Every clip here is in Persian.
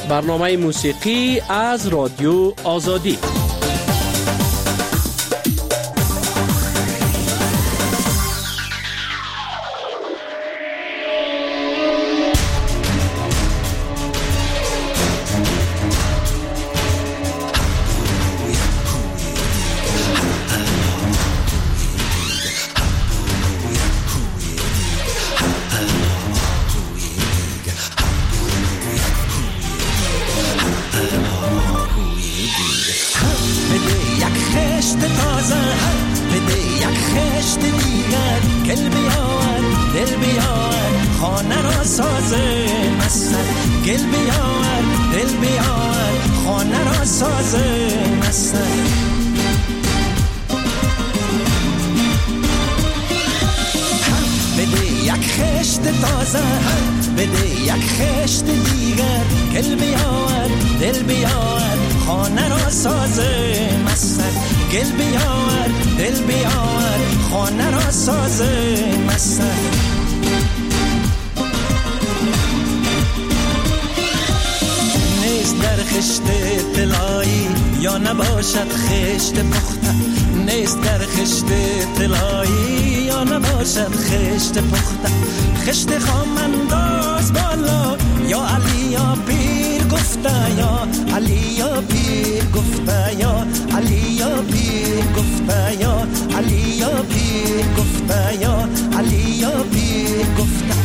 برنامه موسیقی از رادیو آزادی. نباشد خشت پخته، نیست در خشت طلایی یا نباشد خشت پخته. خشت خام انداز بالا یا علی یا پیر گفته، یا علی یا پیر گفته، یا علی یا پیر گفته، یا علی یا پیر گفته، یا علی یا پیر گفته.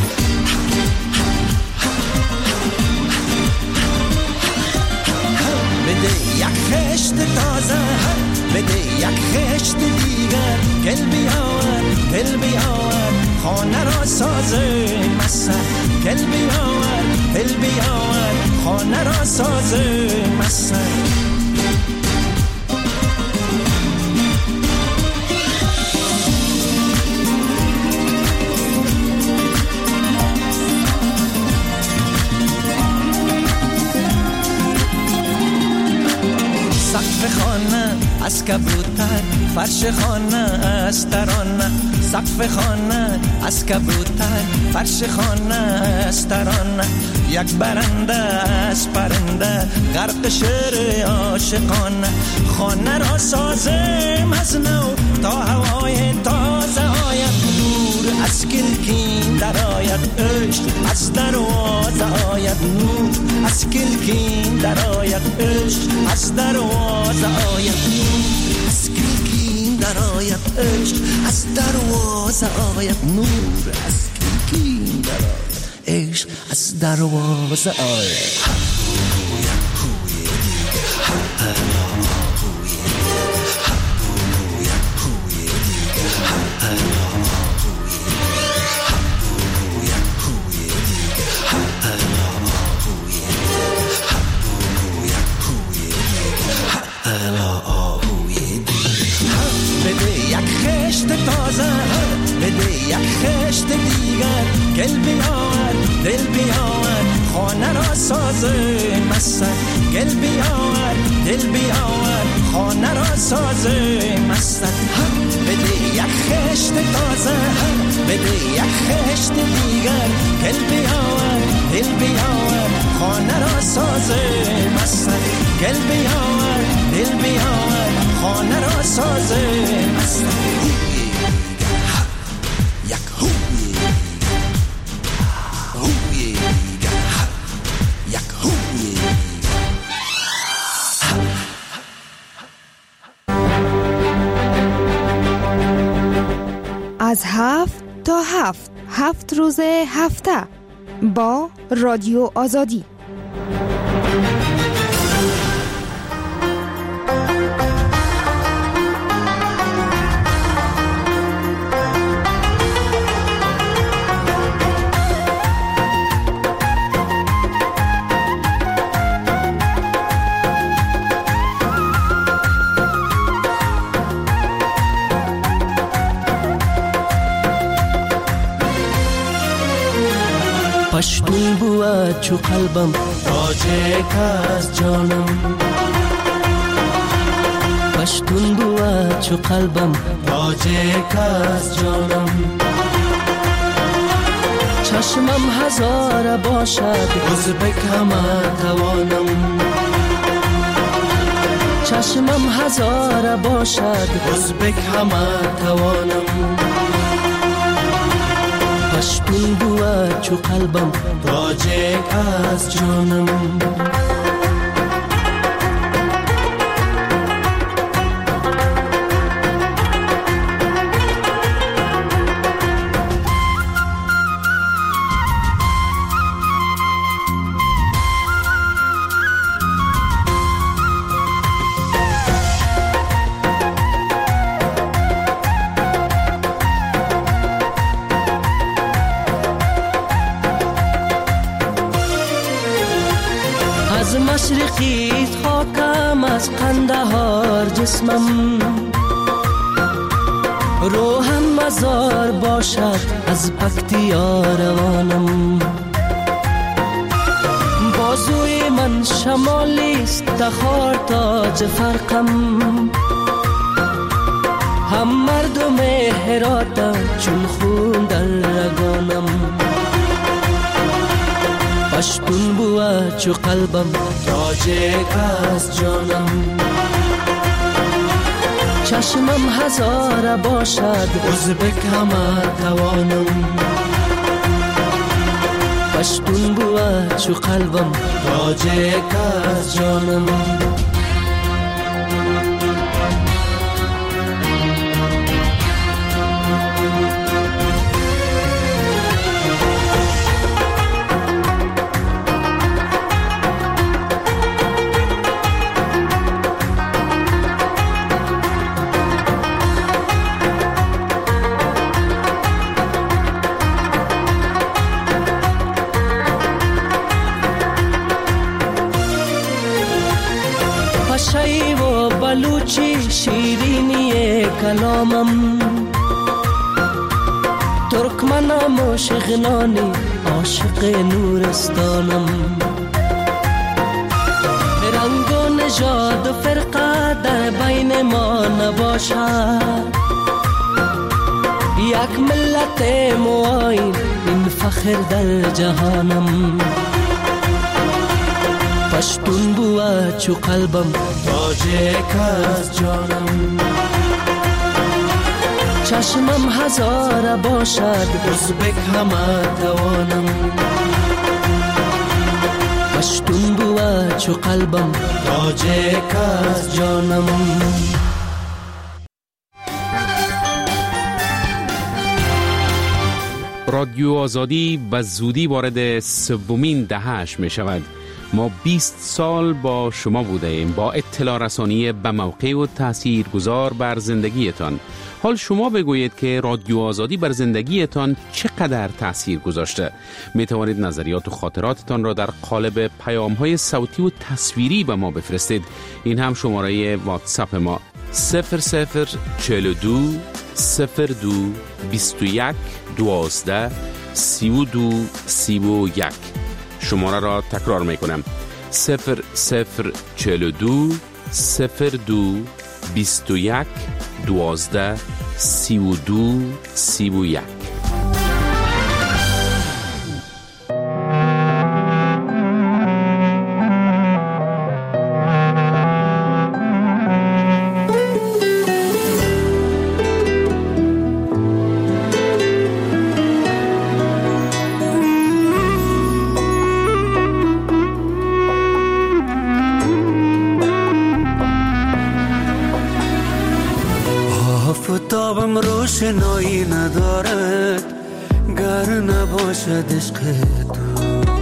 بده یک خشت تازه، بده یک خشت دیگر، گل بیاور دل بیاور خانه را سازه مسه، گل بیاور دل بیاور خانه را سازه مسه. سقف خانه از کبوتر، فرش خانه از ترانه. سقف خانه از کبوتر، فرش خانه از ترانه. یک برنده از پرنده، غرق شعر عاشقانه. خانه را سازم از نو تا هوای تازه آید. نور از کلکین در آید، عشق از دروازه آید. نور از کلکین در آید، عشق از دروازه آید. نور از کلکین در آید، عشق از دروازه آید. نور از کلکین در آید، عشق از دروازه آید. گل بیاور دل بیاور خانه را سازه مسه، گل بیاور دل بیاور خانه را سازه مسه. بده یک خشت تازه، بده یک خشت دیگر، گل بیاور دل بیاور خانه را سازه مسه، گل بیاور دل بیاور خانه را سازه مسه. از 7 تا 7 روز هفته با رادیو آزادی. پشتون بود چو قلبم تاجک از جانم، پشتون بود چو قلبم تاجک از جانم. چشمم هزار باشد ازبک همه توانم، چشمم هزار باشد ازبک همه توانم. پشتون بود چو قلبم تاجک از جانم. از مشرقی خاکم، از قندهار جسمم، روحم مزار باشد از پکتیا روانم. بازوی من شمالیست تخار تاج فرقم، هم مردم هراتم چون خون در رگانم. پشتون بود چو قلبم تاجک از جانم. چشمم هزار باشد ازبک همه توانم. پشتون بود چو قلبم تاجک از جانم. پشایی و بلوچی شیرینی کلامم، ترکمنم و شغنانی عاشق نورستانم. رنگ و نژاد و فرقه در بین ما نباشد، یک ملت معاین این فخر در جهانم. پشتون بود چو قلبم تاجک از جانم. چشمم هزار باشد ازبک همه توانم. پشتون بود چو قلبم تاجک از جانم. رادیو آزادی به زودی وارد سومین دهه‌اش می شود. ما 20 سال با شما بوده ایم، با اطلاع رسانی به موقع و تأثیر گذار بر زندگیتان. حال شما بگویید که رادیو آزادی بر زندگیتان چقدر تأثیر گذاشته. می توانید نظریات و خاطراتتان را در قالب پیام‌های صوتی و تصویری به ما بفرستید. این هم شماره واتساپ ما 0042 02 21 12 32 31. شماره را تکرار میکنم 0042 02 21 12 32 31. آفتابم روشنایی ندارد گر نباشد عشق تو.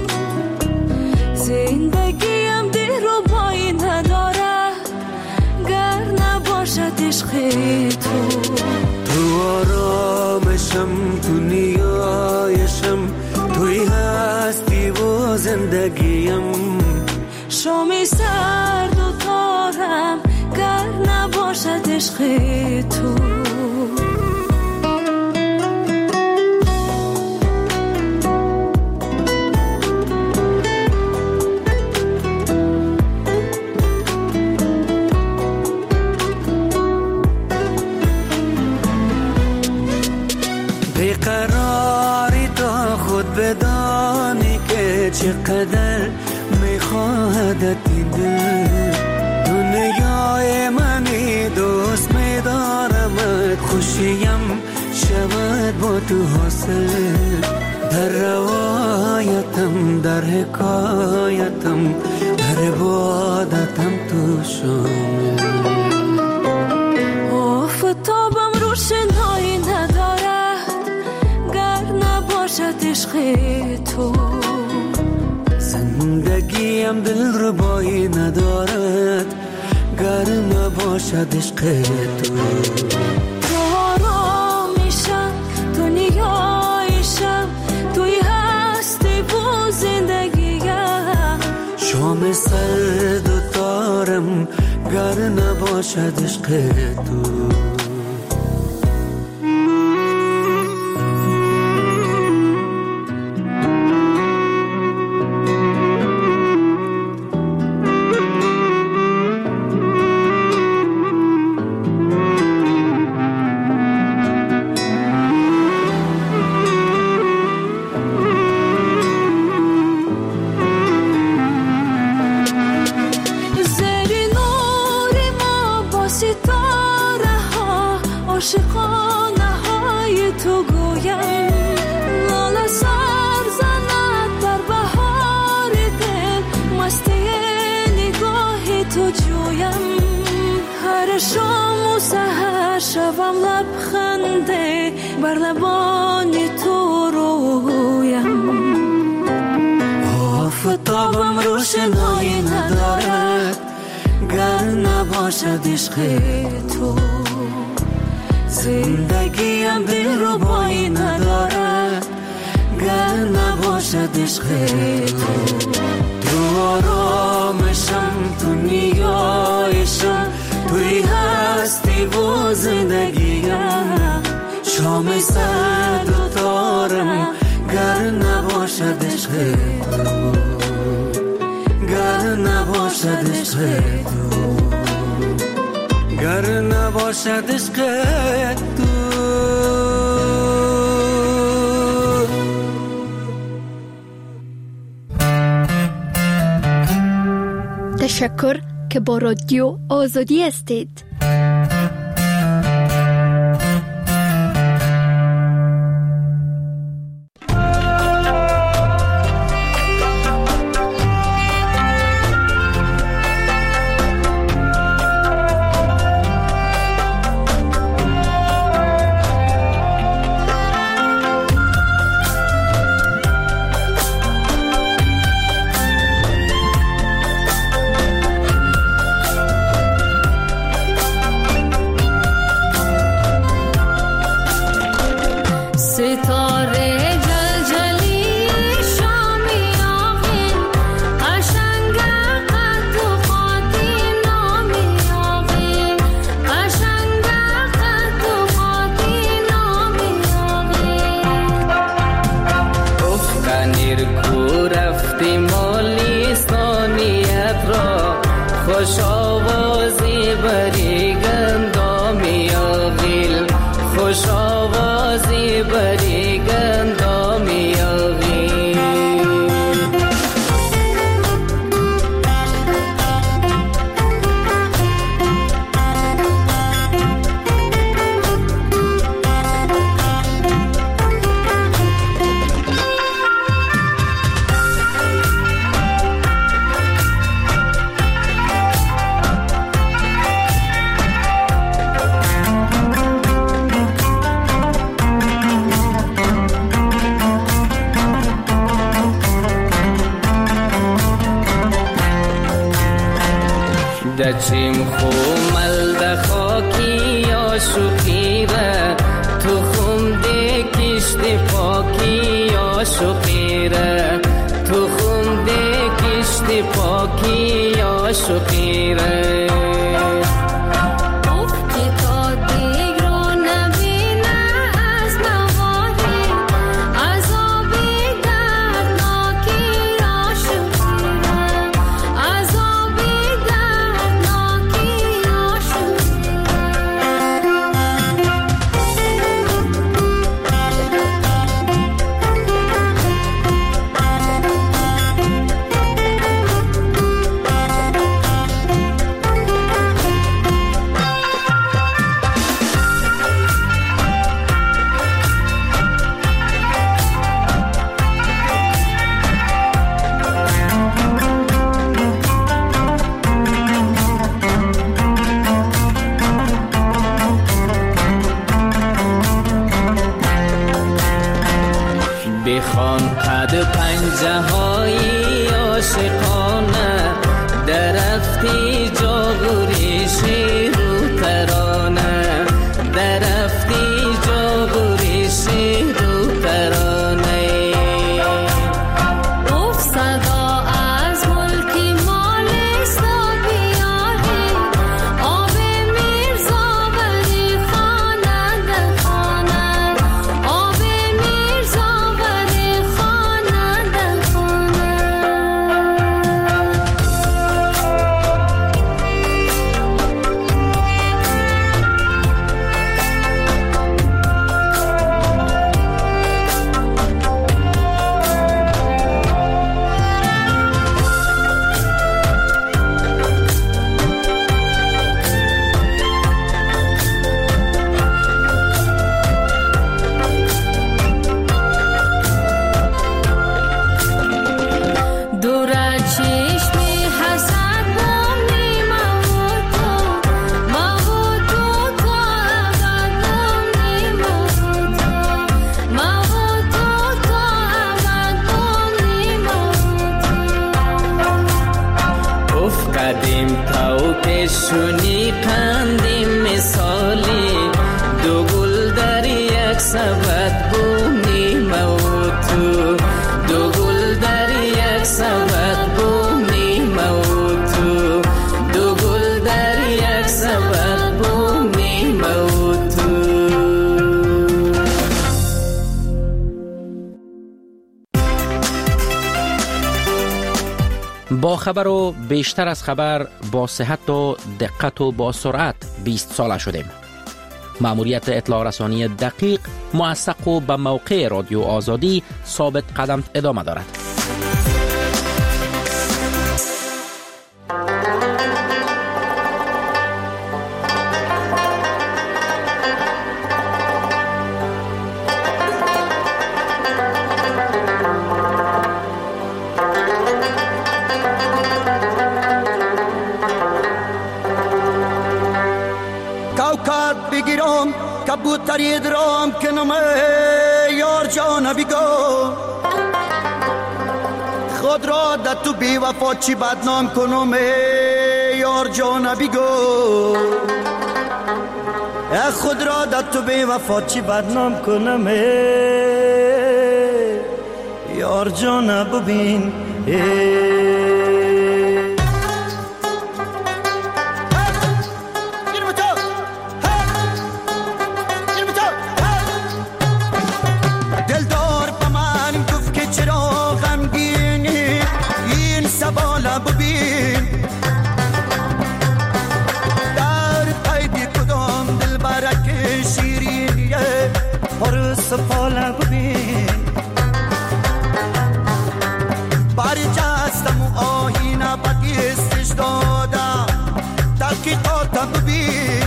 زندگیم دلربایی ندارد گر نباشد عشق تو. تو آرامشم، تو نیایشم، توی هستی و زندگیم. شامی سرد و تارم گر نباشد عشق تو. بیقراری تا خود بدانی که چقدر میخواهدت این دل. دنیای منی دوست میدارمت، خوشیم شود با تو حاصل. در روایتم، در حکایتم، در عبادتم تو شامل. آفتابم روشنایی ندارد گر نباشد عشق تو. زندگیم دلربایی ندارد گر نباشد عشق تو. تو آرامیشم، تو نیایشم، توی هستی و زندگیم. شام سرد و تارم گر نباشد عشق تو. عاشقانه های تو گویم، لاله سر زند در بهار دل، مستی نگاه تو جویم. هر شام و سحر شوم لبخنده بر لبان تو رویم. آفتابم روشنایی ندارد گر نباشد عشق تو. زندگیم دلربایی ندارد گر نباشد عشق تو. تو آرامشم، تو نیایشم، توی هستی و زندگیم. شام سرد و تارم گر نباشد عشق تو، گر نباشد عشق تو، گر نباشد عشق تو. تشکر که با رادیو آزادی هستید. خوش آوازی بری گندامی آغیل، خوش آوازی بری گندامی آغیل. دچیم خومل ده خاکی یا شقیره، تو خم ده کشت پاکی یا شقیره، تو خم ده کشت پاکی یا شقیره. میخوان قد پنجه های عاشقانه درفتی جاگوریشی رو ترانه درفتی جاگوریشی رو ترانه اوف صدا از ملکی مال استابیاری آب میرزا ولی خانه در خانه آب میرزا ولی خانه در خانه شونی قندیم مثالی دو گل در یک سبد بومی موتو دو گل در یک سبد بومی موتو دو گل در یک سبد بومی موتو. با خبر و بیشتر از خبر با صحت و دقت و با سرعت 20 ساله شدیم. مأموریت اطلاع رسانی دقیق، موثق و به موقع رادیو آزادی ثابت قدم ادامه دارد. کبوتری درام کنم یار جان بیگو خود را در تو بی وفا چی بدنام کنم یار جان بیگو خود را در تو بی وفا چی بدنام کنم یار جان ببین سفاله ببین باری جستم و آهینه بکیستش دادم تحقیقاتم ببین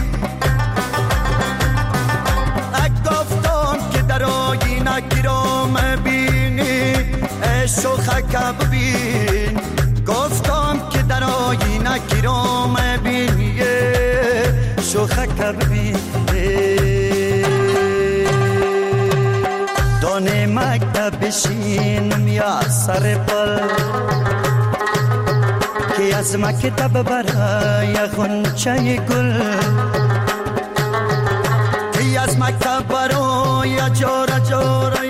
گفتم که در آهینه گیرام بینی شوخک ببین گفتم که در آهینه گیرام بینی شوخک ببین دانه مکتب بشینم یا سر پل که از مکتب برای غنچه گل که از مکتب برای جاره جاره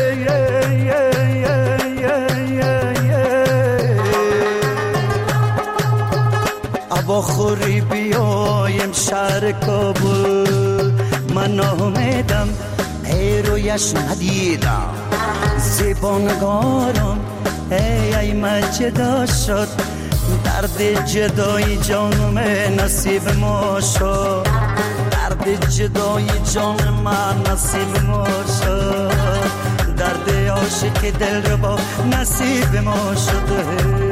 اواخوری بیایم شهر کابل من آمدم رویش ندیدم زبانگارم ای مجدا شد درد جدای جانم نصیب ما شد درد جدای جان من نصیب ما شد درد عاشق دل رو با نصیب ما شد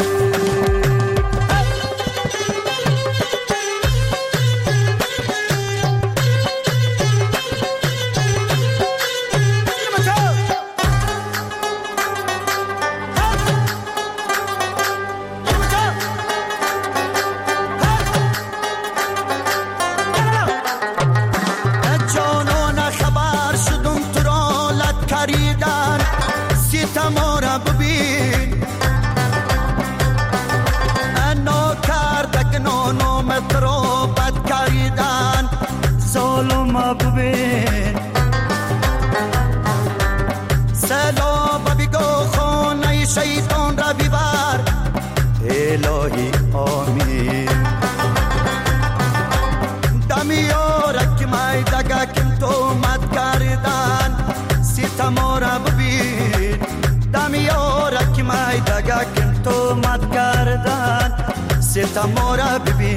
شیطان را ببر الهی آمین دمیارک مای دگا کم تو مد کردن ستما را ببین دمیارک مای دگا کم تو مد کردن ستما را ببین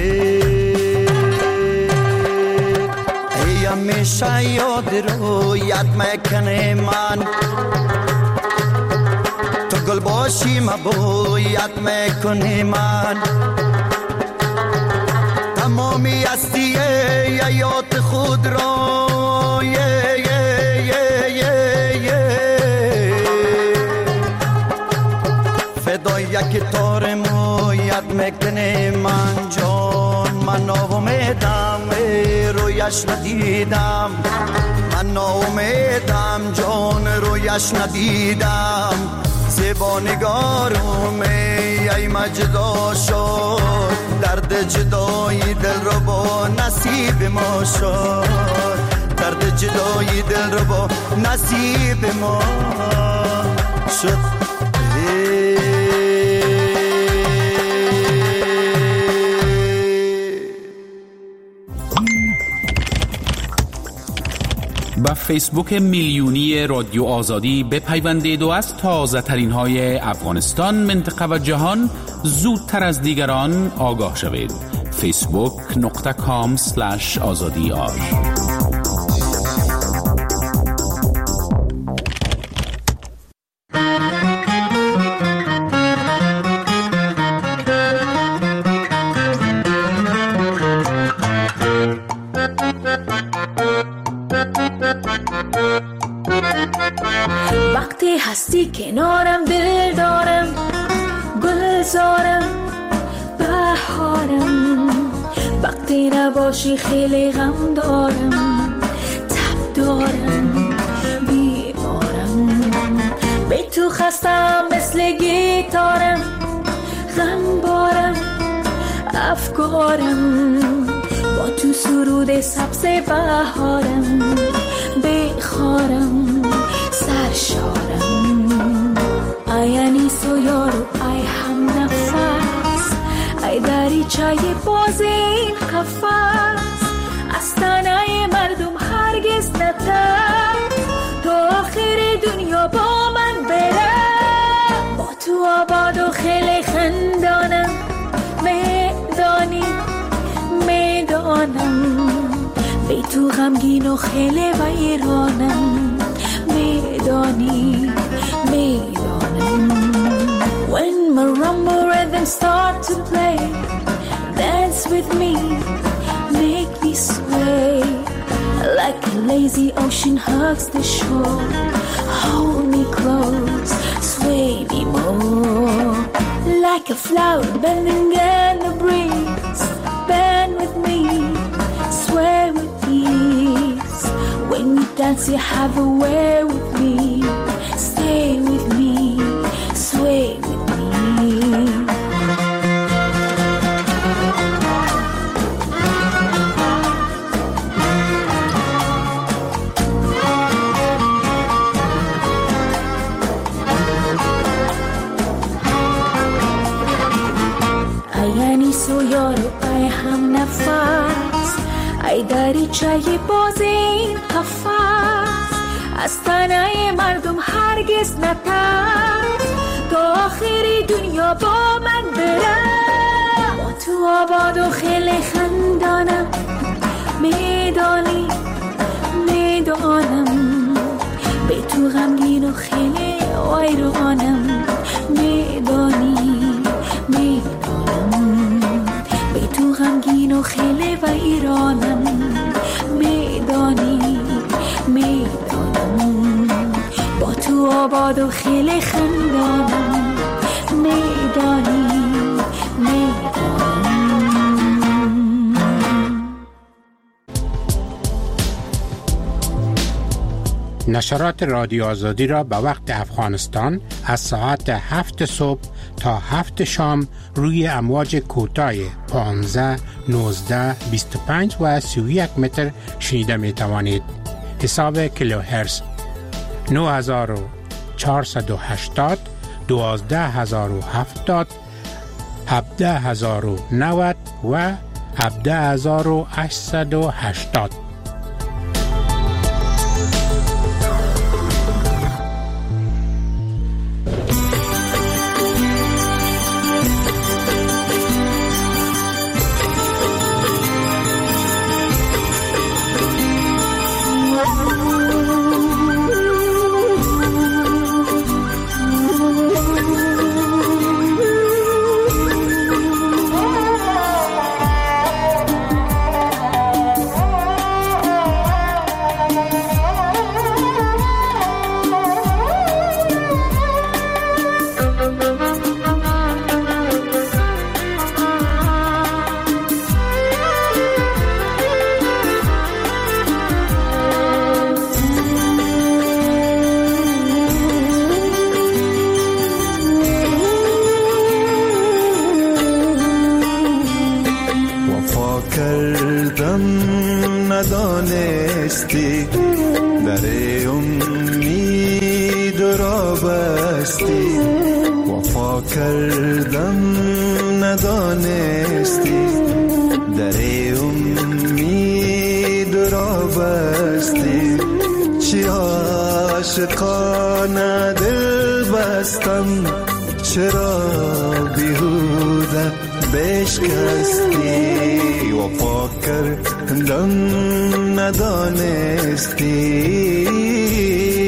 ای همیشه یاد رو یاد میکنه من تو گل باشی مبو یاد میکنه من تمامی هستی یاد خود را فدای یک تار مو یاد میکنه من جان من ناامیدم رویش ندیدم من ناامیدم جان رویش ندیدم زیبا نگارم ای مجدا شد درد جدایی دل رو با نصیب ما شد درد جدایی دل رو با نصیب ما شد با فیسبوک میلیونی رادیو آزادی بپیوندید و از تازه ترین های افغانستان، منطقه و جهان زودتر از دیگران آگاه شوید. facebook.com/azadiar وقتی هستی کنارم دل دارم گلزارم بهارم وقتی نباشی خیلی غم دارم تب دارم بیمارم به تو خستم مثل گیتارم غم بارم افکارم با تو سرود سبز بهارم بخارم سرشارم ای انیس و یارو ای هم نفس ای دریچه باز این قفس از تنه مردم هرگز نتر تا آخر دنیا با من بره با تو آباد و خیلی خندانم میدانم بی تو غمگین و خیلی ویرانم میدانی When marimba rhythms start to play dance with me make me sway like a lazy ocean hugs the shore hold me close sway me more like a flower bending in the breeze bend with me sway with ease when you dance you have a way with me stay with me sway with me و یارو ای هم نفس ای دریچه باز این قفس از تنه مردم هرگز نترس تا آخری دنیا با من بره با تو آباد و خیلی خندانم میدانم به تو غمگین و خیلی ویرانم میدانی به تو غمگین و خیلی ویرانم میدانی با تو آباد و خیلی خندانم میدانی نشرات رادیو آزادی را به وقت افغانستان از ساعت 7 صبح تا 7 شام روی امواج کوتاه 15, 19, 25 و 31 متر شنیده می توانید. حساب کیلوهرتز 9480 12070 17090 و 17880. ندانستی در امید را بستی، وفا کردم ندانستی در امید را بستی. چی عاشقانه دل بستم، چرا بیهوده بشکستی، وفا کردم ندانستی.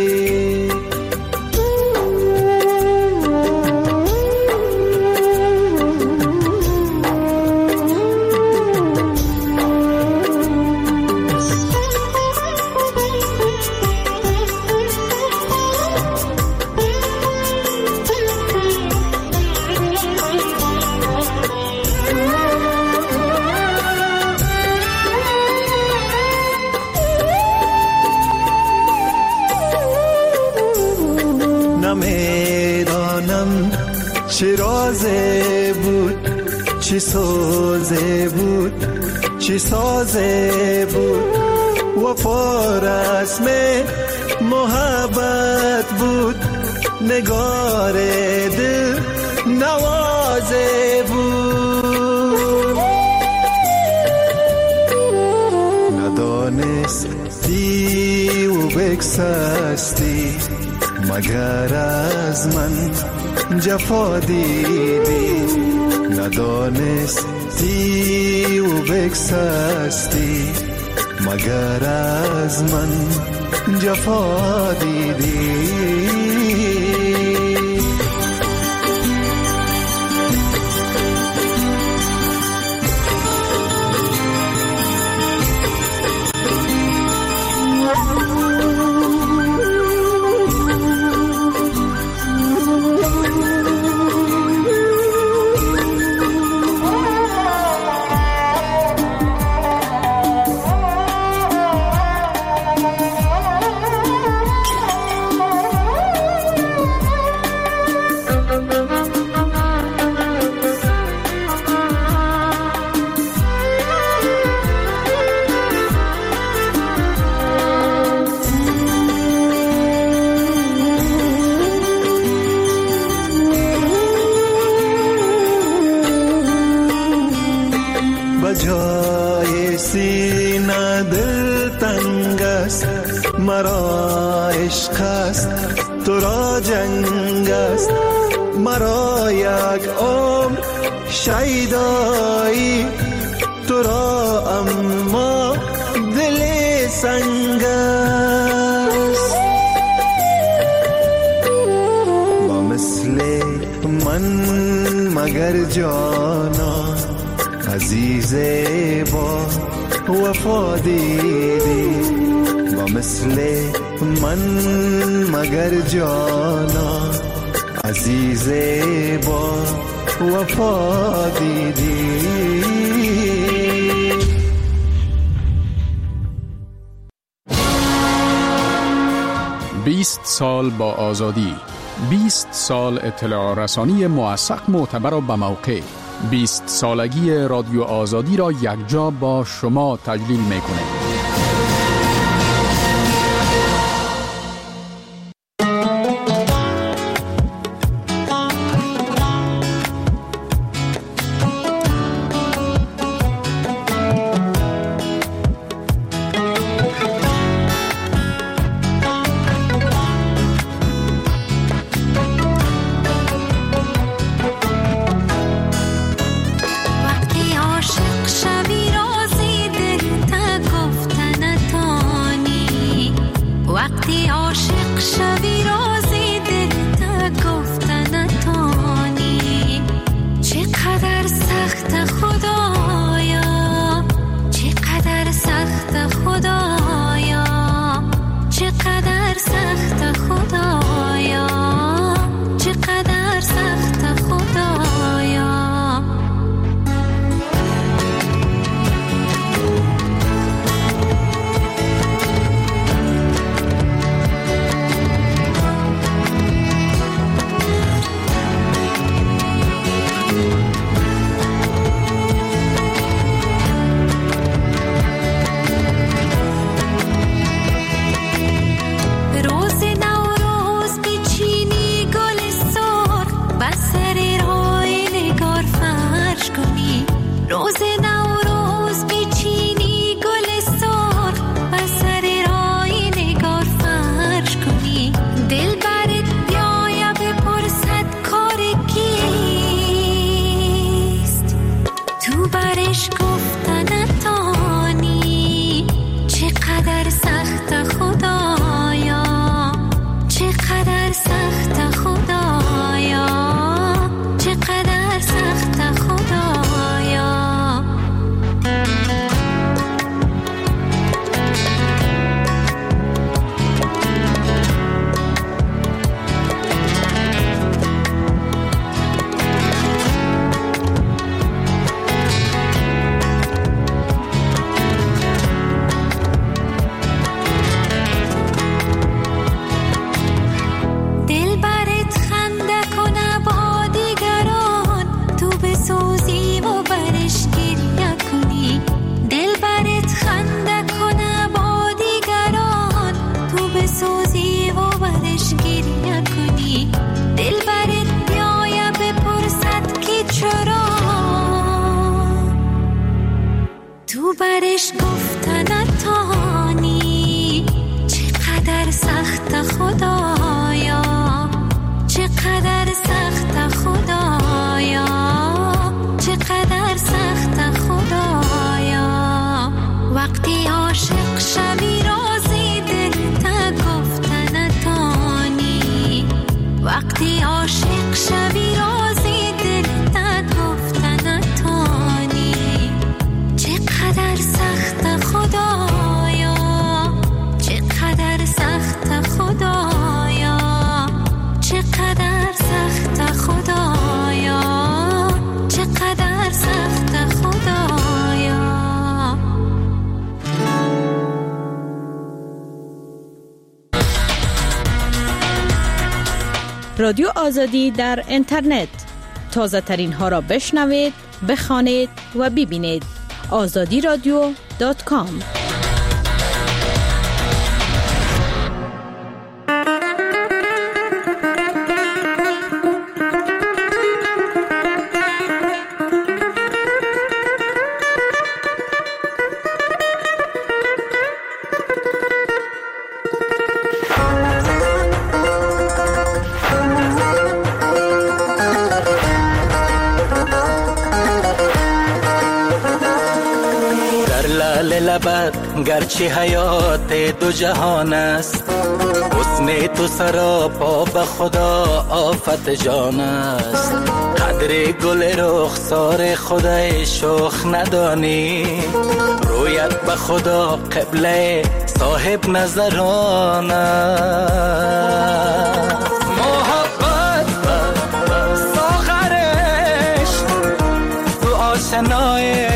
نمیدانم چه رازه بود، چه سوزه بود، چه سازه بود، وفا رسم محبت بود، نگار دل نوازه بود. ندانستی و بگسستی، مگر از من جفا دیدی، ندانستی و بگسستی، مگر از من جفا دیدی. 20 سال با آزادی، 20 سال اطلاع رسانی موثق، معتبر و بموقع. 20 سالگی رادیو آزادی را یکجا با شما تجلیل می‌کنیم. رادیو آزادی در اینترنت. تازه ترین ها را بشنوید، بخوانید و ببینید. azadiradio.com. گرچه حیات دو جهان است، حسن تو سراپا به خدا آفت جان است. قدر گل رخسار خدای شوخ ندانی، رویت به خدا قبله صاحب نظران است. محبت ساغرش تو آشنای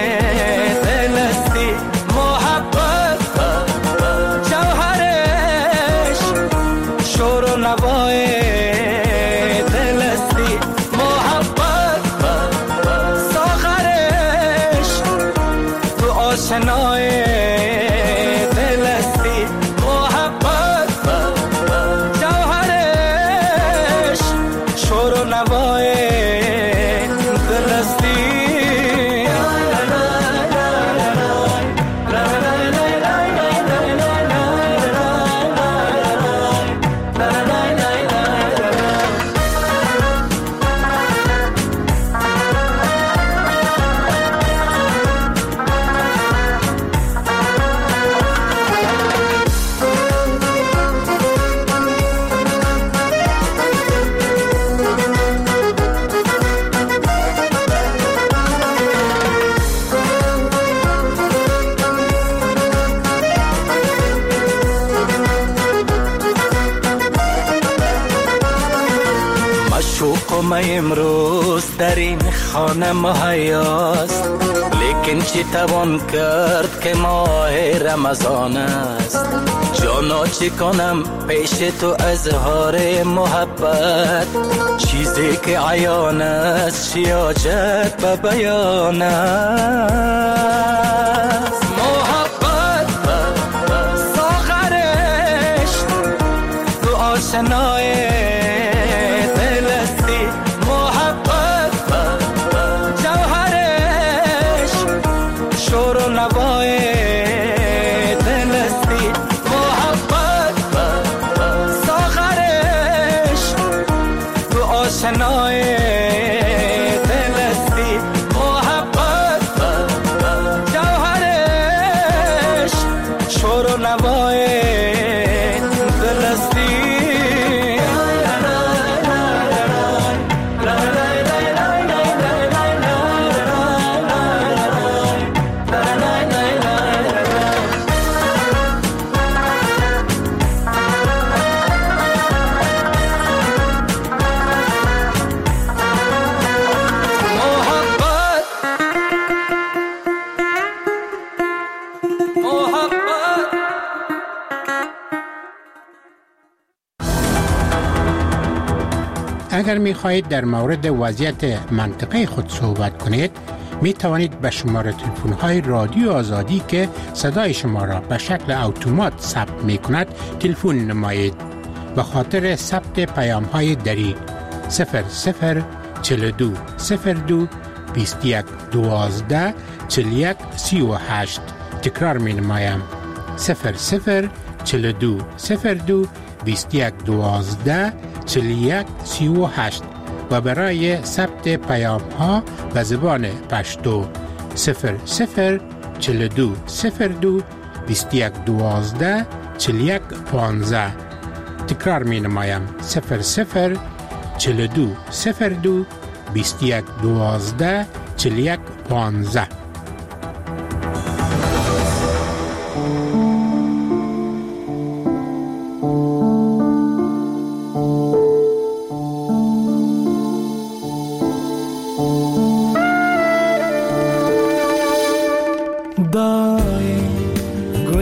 امروز در این خانه مهیاست، لیکن چی توان کرد که ماه رمضان است. جانا چی کنم پیش تو اظهار محبت، چیزی که عیان است شیاجت به بیان است. محبت ساغرش تو آشنای اگر می خواهید در مورد وضعیت منطقه خود صحبت کنید، می توانید به شماره تلفن های رادیو آزادی که صدای شما را به شکل اتومات ثبت می کند تلفن نمایید. به خاطر ثبت پیام های دری 0042 02 21 12 41 38. تکرار می نمایم 0042 02 21 12 41 38 و برای ثبت پیام ها به زبان پشتو 0042 02 21 12 41 15. تکرار می نمایم 0042 02 21 12 41 15.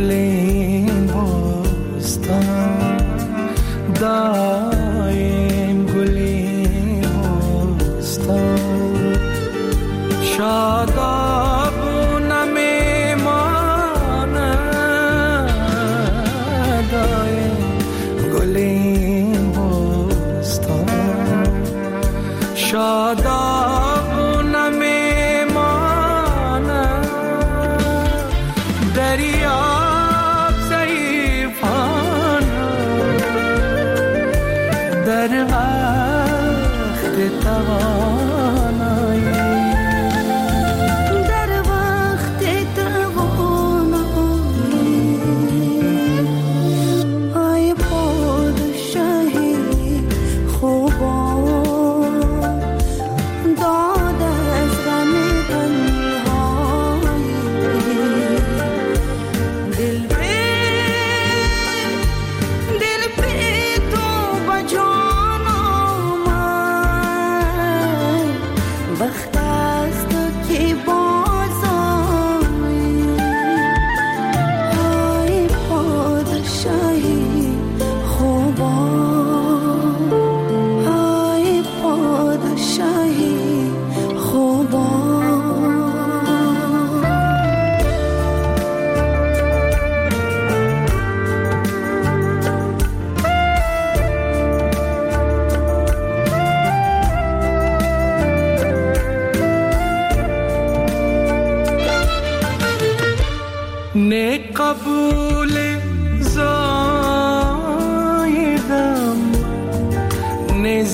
دایم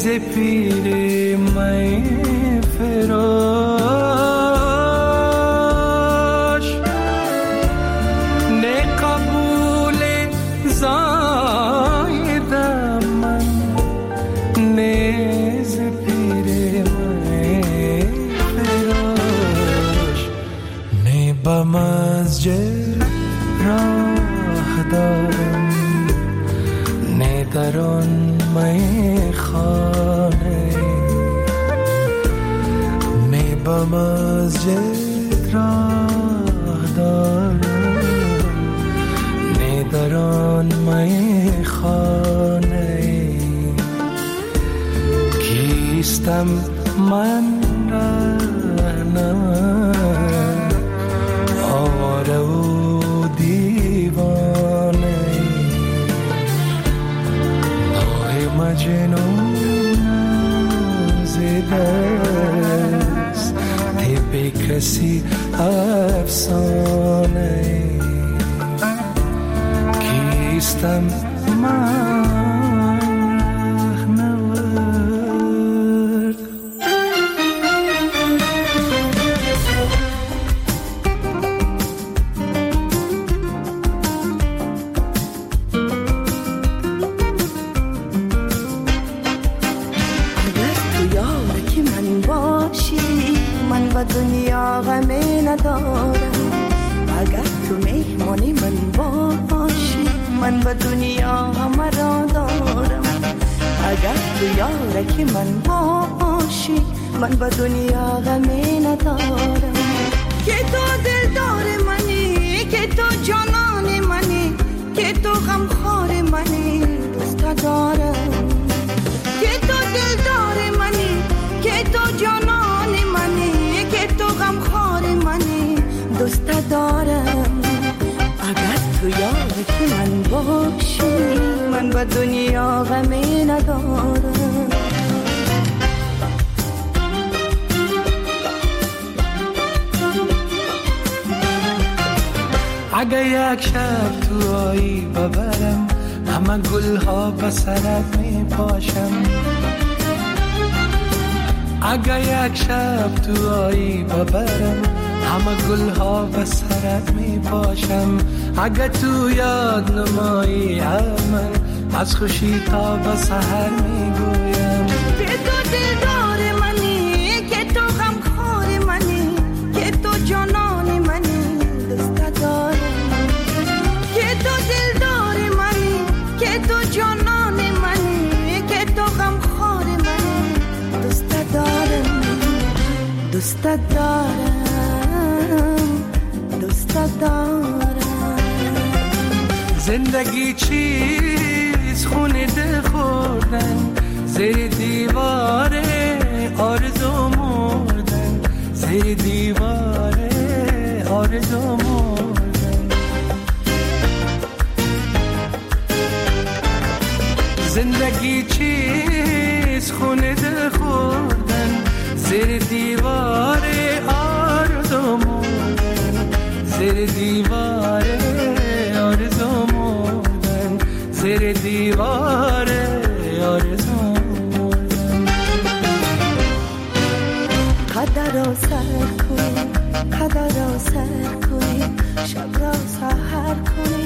نیز پیر می فراش نه قبول زایده من نیز پیر می فراش نه به مسجد راه دارم نه در آن می خانه نه به مسجد راه دارم نه در آن می خانه کیستم من رهنمک آواره و دیوانه مجنون زدست به کسی افسانه کیستم من رهنورد و دنیا غمی ندارم اگر تو مهمانی من باشی من و دنیا همه را دارم اگر تو یارکی من باشی من و دنیا غمی ندارم که تو دلدار منی که تو جانان منی که تو غمخوار منی دوست دارم که تو دلدار منی که تو جانان منی که تو غمخوار منی دوست دارم اگر تو یارکی من باشی من با دنیا غمی ندارم اگه یک شب تو آیی ببرم همه گلها به سرت می پاشم اگه یک شب تو آیی ببرم همه گلها به سرت می پاشم اگه تو یاد نمایی من از خوشی تا به سحر می گویم که تو دلدار منی که تو غمخوار منی که تو جانان منی دوست دارم که تو دلدار منی که تو جانان منی که تو غمخوار منی دوست دارم دوست دارم دوست دارم زندگی چیز خونه ده خوردن زیر دیواره آرزو مردن زیر دیواره آرزو مردن زندگی چیز خونه ده خوردن زیر دیواره آرزو مردن زیر دیواره آرزو مردن زیر دیواره آرزو مردن قدر را سر کنی قدر را سر کنی شب را سحر کنی